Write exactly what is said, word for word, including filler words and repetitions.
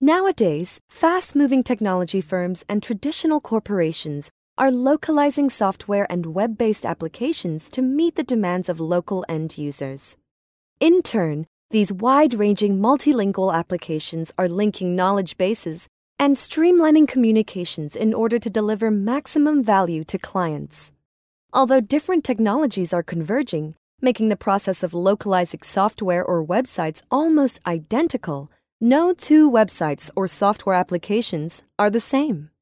Nowadays, fast-moving technology firms and traditional corporations are localizing software and web-based applications to meet the demands of local end users. In turn, these wide-ranging multilingual applications are linking knowledge bases and streamlining communications in order to deliver maximum value to clients. Although different technologies are converging, making the process of localizing software or websites almost identical, no two websites or software applications are the same.